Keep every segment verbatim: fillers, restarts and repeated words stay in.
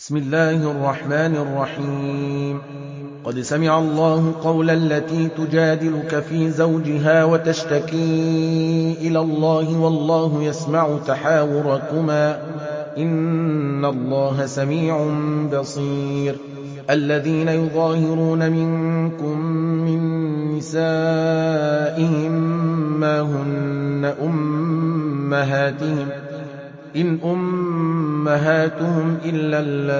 بسم الله الرحمن الرحيم. قد سمع الله قول التي تجادلك في زوجها وتشتكي إلى الله والله يسمع تحاوركما إن الله سميع بصير. الذين يظاهرون منكم من نسائهم ما هن أمهاتهم إن أمهاتهم إلا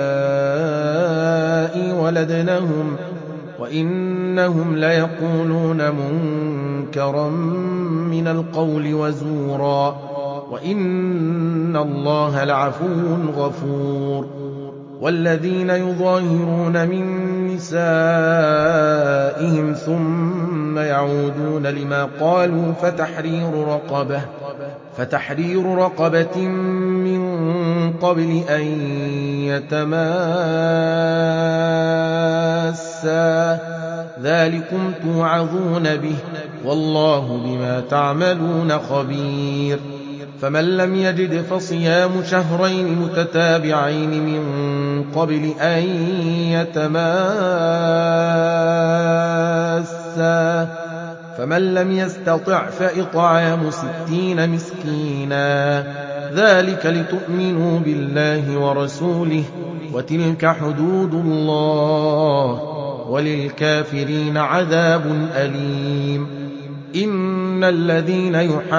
اللائي ولدنهم وإنهم ليقولون منكرا من القول وزورا وإن الله لعفو غفور. والذين يظاهرون من نسائهم ثم يعودون لما قالوا فتحرير رقبة فتحرير رقبة من قبل أن يتماسا ذلكم توعظون به والله بما تعملون خبير. فمن لم يجد فصيام شهرين متتابعين من قبل أن يتماسا فمن لم يستطع فإطعام ستين مسكينا ذلك لتؤمنوا بالله ورسوله وتلك حدود الله وللكافرين عذاب أليم. إن الذين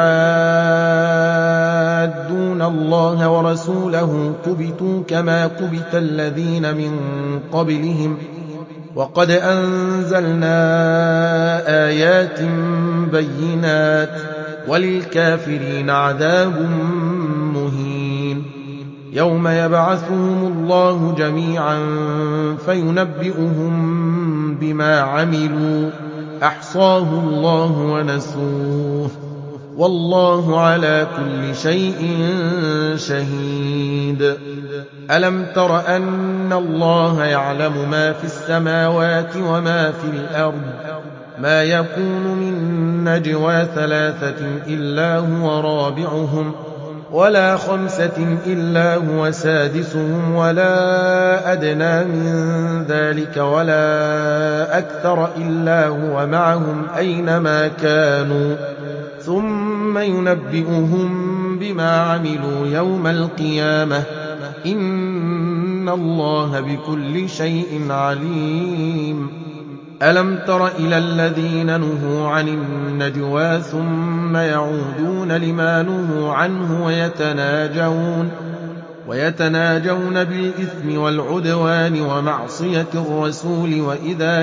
يحادون الله ورسوله كبتوا كما كبت الذين من قبلهم وقد أنزلنا آيات بينات وللكافرين عذاب مهين. يوم يبعثهم الله جميعا فينبئهم بما عملوا أحصاه الله ونسوه والله على كل شيء شهيد. ألم تر أن الله يعلم ما في السماوات وما في الأرض ما يكون من نجوى ثلاثة إلا هو رابعهم ولا خمسة إلا هو سادسهم ولا أدنى من ذلك ولا أكثر إلا هو معهم أينما كانوا ثم ينبئهم بما عملوا يوم القيامة إن الله بكل شيء عليم. ألم تر إلى الذين نهوا عن النجوى ثم يعودون لما نهوا عنه ويتناجون ويتناجون بالإثم والعدوان ومعصية الرسول وإذا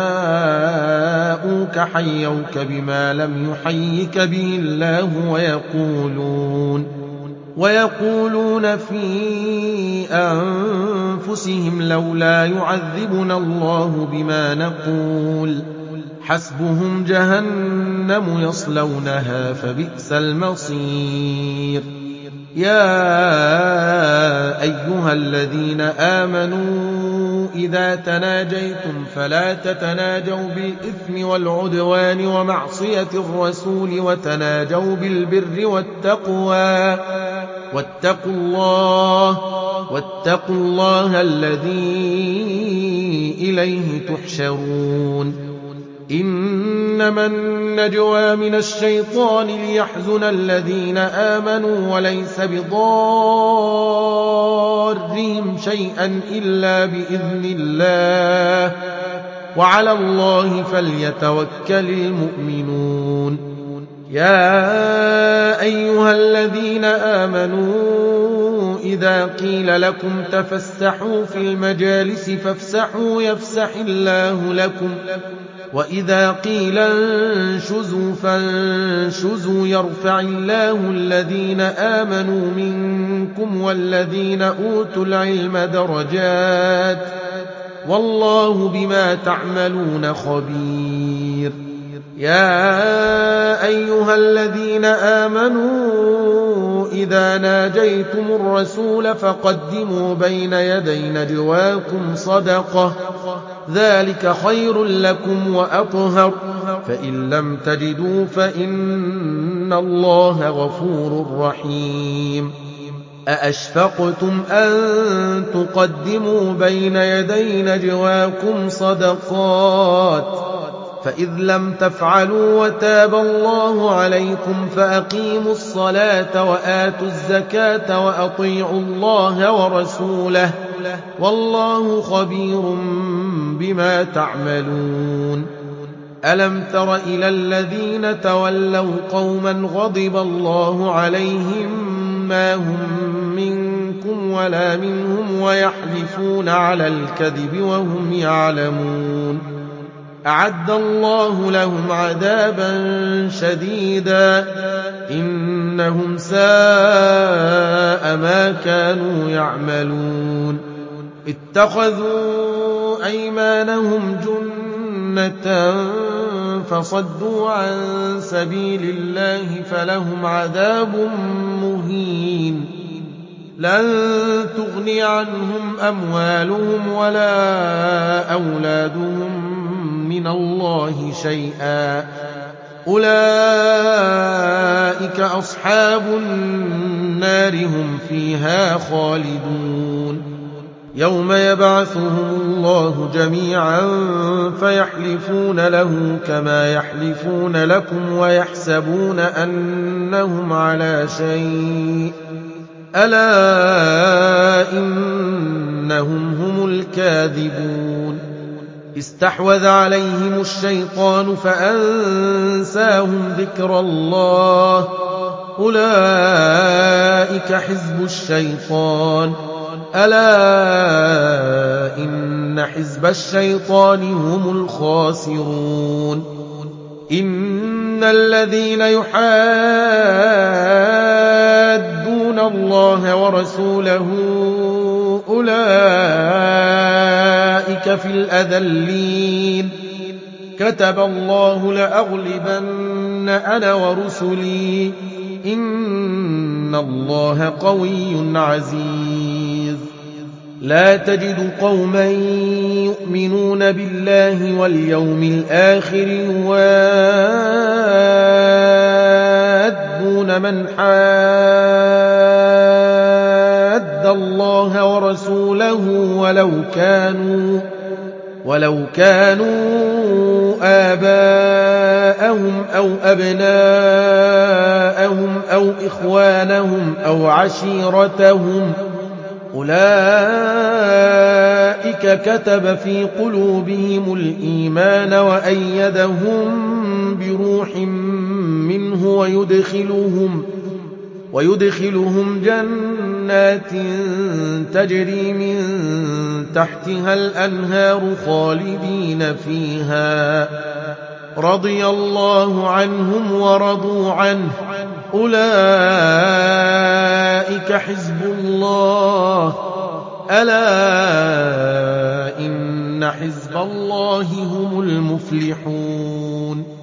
جاءوك حيوك بما لم يحيك به الله ويقولون ويقولون في أنفسهم لولا يعذبنا الله بما نقول حسبهم جهنم يصلونها فبئس المصير. يا أيها الذين آمنوا إذا تناجيتم فلا تتناجوا بالإثم والعدوان ومعصية الرسول وتناجوا بالبر والتقوى واتقوا الله واتقوا الله الذي إليه تحشرون. إنما النجوى من الشيطان ليحزن الذين آمنوا وليس بضارهم شيئا إلا بإذن الله وعلى الله فليتوكل المؤمنون. يا أيها الذين آمنوا إذا قيل لكم تفسحوا في المجالس فافسحوا يفسح الله لكم وإذا قيل انشزوا فانشزوا يرفع الله الذين آمنوا منكم والذين أوتوا العلم درجات والله بما تعملون خبير. يا أيها الذين آمنوا إذا ناجيتم الرسول فقدموا بين يدي نجواكم صدقة ذلك خير لكم وأطهر فإن لم تجدوا فإن الله غفور رحيم. أأشفقتم أن تقدموا بين يدي نجواكم صدقات فإذ لم تفعلوا وتاب الله عليكم فأقيموا الصلاة وآتوا الزكاة وأطيعوا الله ورسوله والله خبير بما تعملون. ألم تر إلى الذين تولوا قوما غضب الله عليهم ما هم منكم ولا منهم ويحلفون على الكذب وهم يعلمون أعد الله لهم عذابا شديدا إنهم ساء ما كانوا يعملون. اتخذوا أيمانهم جنة فصدوا عن سبيل الله فلهم عذاب مهين لن تغني عنهم أموالهم ولا أولادهم من الله شيئا أولئك أصحاب النار هم فيها خالدون. يوم يبعثهم الله جميعا فيحلفون له كما يحلفون لكم ويحسبون أنهم على شيء ألا إنهم هم الكاذبون. استحوذ عليهم الشيطان فأنساهم ذكر الله أولئك حزب الشيطان ألا إن حزب الشيطان هم الخاسرون. إن الذين يحادون الله ورسوله أولئك في الأذلين كتب الله لأغلبن أنا ورسلي إن الله قوي عزيز. لا تجد قوما يؤمنون بالله واليوم الآخر يوادون من حاد الله ورسوله ولو كانوا ولو كانوا آباءهم أو أبناءهم أو إخوانهم أو عشيرتهم أولئك كتب في قلوبهم الإيمان وأيدهم بروح منه ويدخلهم ويدخلهم جنات تجري من تحتها الأنهار خالدين فيها رضي الله عنهم ورضوا عنه أولئك حزب الله ألا إن حزب الله هم المفلحون.